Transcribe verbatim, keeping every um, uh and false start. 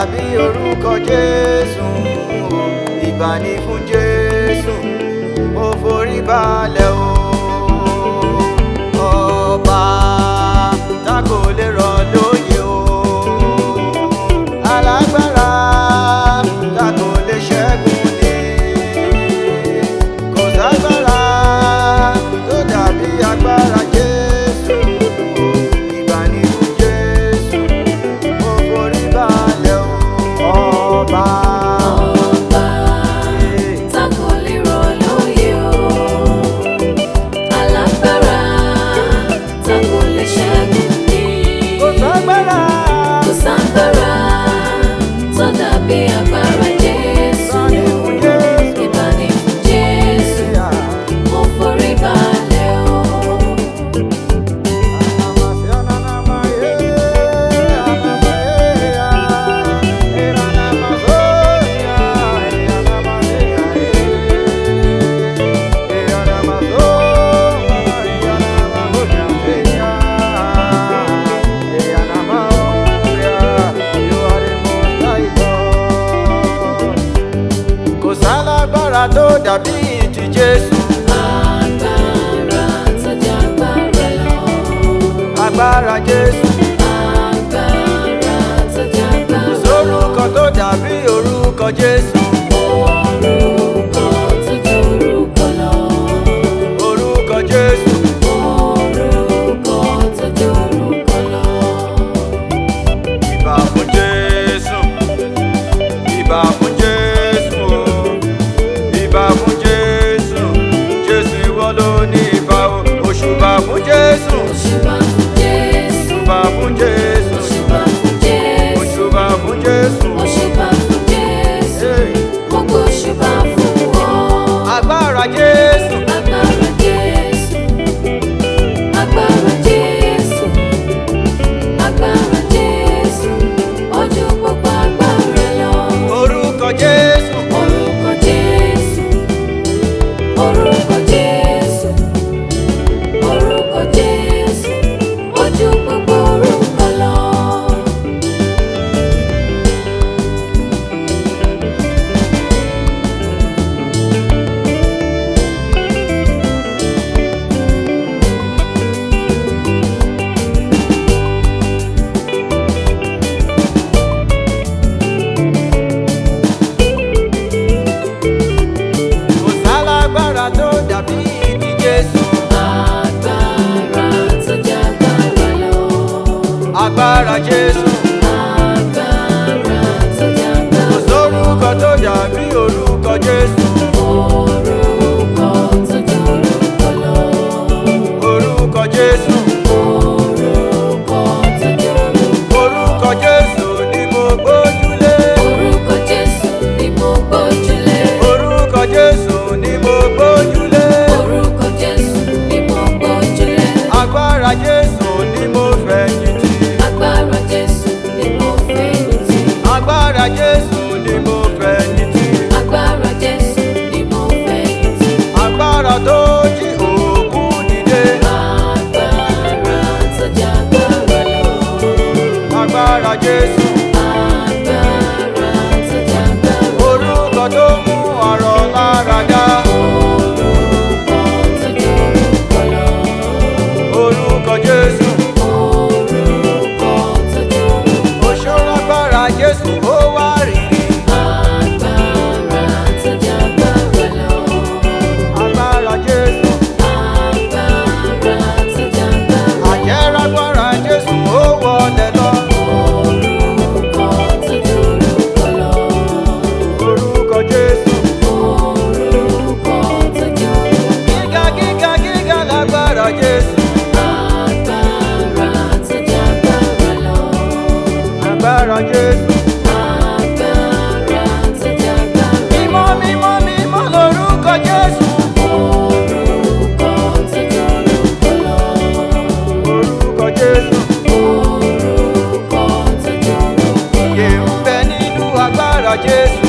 dàbí orúkọ Jésù, ìgbà ni fún Jésù, mo forí balẹ̀ o. Ọba tá kò lè rọ̀ lóyè o, alágbára tá kò lè ṣẹ́gun ni, kò ságbára tó dàbí agbára Jésù, ìgbà ni fún Jésù, mo forí balẹ̀ o. Ọba tó dàbí ti Jésù. Agbára tó jẹ́ agbára lọ. Agbára Jésù. Agbára tó jẹ́ agbára lọ. Orúkọ tó dàbí orúkọ Jésù. Orúkọ tó jẹ́ orúkọ lọ. Orúkọ Jésù. Orúkọ tó jẹ́ orúkọ lọ. Ìbà fún Jésù. Ìbà fún Jésù. Ìbà fún Jésù, Jésù ìwọ ló ní ìbà o. Òṣùbà fún Jésù, Òṣùbà fún Jésù. òṣùbà fún Jésù, Òṣùbà fún Jésù. òṣùbà fún Jésù, Òṣùbà fún Jésù. Gbogbo òṣùbà fún ọ. Agbára Jésù. Agbára Jésù. Agbára Jésù. Agbára Jésù. Ojú gbogbo agbára lọ. Orúkọ Jésù. Orúkọ Jésù. Orúkọ Jésù. Orúkọ Jésù. Ojú gbogbo orúkọ lọ. Kò sálágbára tó dàbí ti Jésù. Agbára tó jẹ́ agbára lọ. Agbára Jésù. Agbára tó jẹ́ agbára Kò sórúkọ tó dàbí orúkọ Jésù. orúkọ tó jẹ́ orúkọ lọ. Orúkọ Jésù. Orúkọ tó jẹ́ orúkọ. Orúkọ Jésù ni mo gbójúlé. Orúkọ Jésù ni mo gbójúlé. Orúkọ Jésù ni mo gbójúlé. Orúkọ Jésù ni mo gbójúlé. Agbára Jésù ni mo fẹ̀yìntì. Agbára Jésù ni mo fẹ̀yìntì. Agbára Jésù ni mo fẹ̀yìntì. Agbára Jésù ni mo fẹ̀yìntì. Agbára tó jí òkú dìde. Agbára tó jẹ́ agbára lọ. Agbára Jésù. Agbára tó jẹ́ agbára lọ. Orúkọ tó mú ọ̀rọ̀ lára dá. Orúkọ tó jẹ́ orúkọ lọ. Orúkọ Jésù. Orúkọ tó jẹ́ orúkọ. Oṣó lágbára Jésù ó wá rìrì. Agbára tó jẹ́ agbára lọ. Agbára Jésù. Agbára tó jẹ́ agbára lọ. Àjẹrágbára Jésù ó wọlé lọ. Orúkọ tó jẹ́ orúkọ lọ. Orúkọ Jésù. Orúkọ tó jẹ́ orúkọ. Gíga gíga gíga lágbára Jésù. Agbára tó jẹ́ agbára lọ. Agbára Jésù. Agbára tó jẹ́ agbára lọ. Mímọ́ mímọ́ mímọ́ lórúkọ Jésù. Orúkọ tó jẹ́ orúkọ lọ. Orúkọ Jésù. Orúkọ tó jẹ́ orúkọ lọ. Ìyè ń bẹ nínú agbára Jésù.